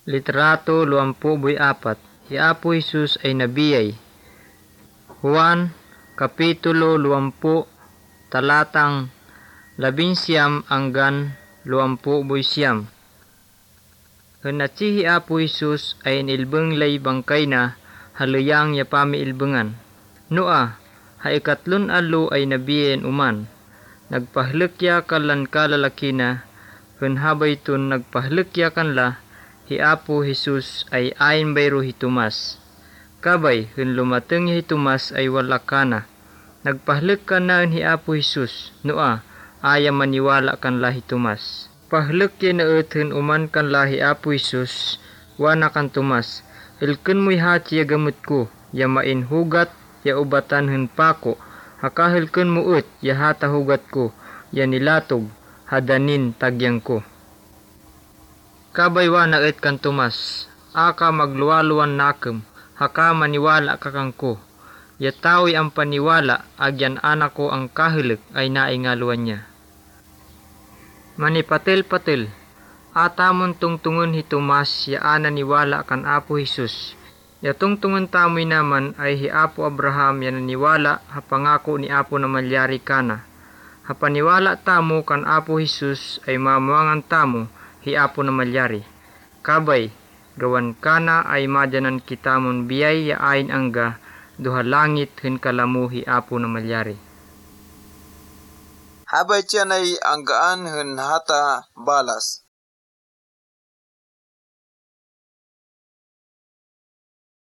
Litrato 24. Si Apo Jesus ay nabiyay. Juan, Kapitulo 20, talatang 19 hanggang 20. Henatsi Apo Jesus ay inilbeng lay bangkay na halayang ya pamiilbengan. Noa, haikatlon alo ay nabiyen uman. Nagpahlekya kalan kalalaki na, ken habay tun nagpahlekya kanla, hi Apo Jesus ay ayin bayro hi Tomas. Kabay, hen lumateng hi Tomas ay wala kana. Nagpahlek ka na hi Apo Jesus, noa, aya maniwala kanla hi Tomas. Pahlek ya na hen uman kanla hi Apo Jesus, wana kan Tomas, ilken mo'y hati ya gamit ko, ya main hugat, ya ubatan hen pako, hakahilken mo ya hata hugat ko, ya nilatog, hadanin tagyang ko. Kabay wana kan Tomas, aka magluwaluan nakem, haka maniwala ka kang ko. Ya tao'y ang paniwala, agyan anak ko ang kahilik ay naingaluan niya. Manipatil-patil, atamon tungtungan hi Tomas ya ana niwala kan Apo Jesus. Ya tungtungan tamoy naman ay hi Apo Abraham ya naniwala hapangako ni Apo na malyari kana. Hapaniwala tamo kan Apo Jesus ay mamuangan tamo hi Apo na malyari. Kabay, gawan kana ay madyanan kitamon biyay ya ain angga duha langit hen kalamu hi Apo na malyari. Habay tiyan ay anggaan hen hata balas.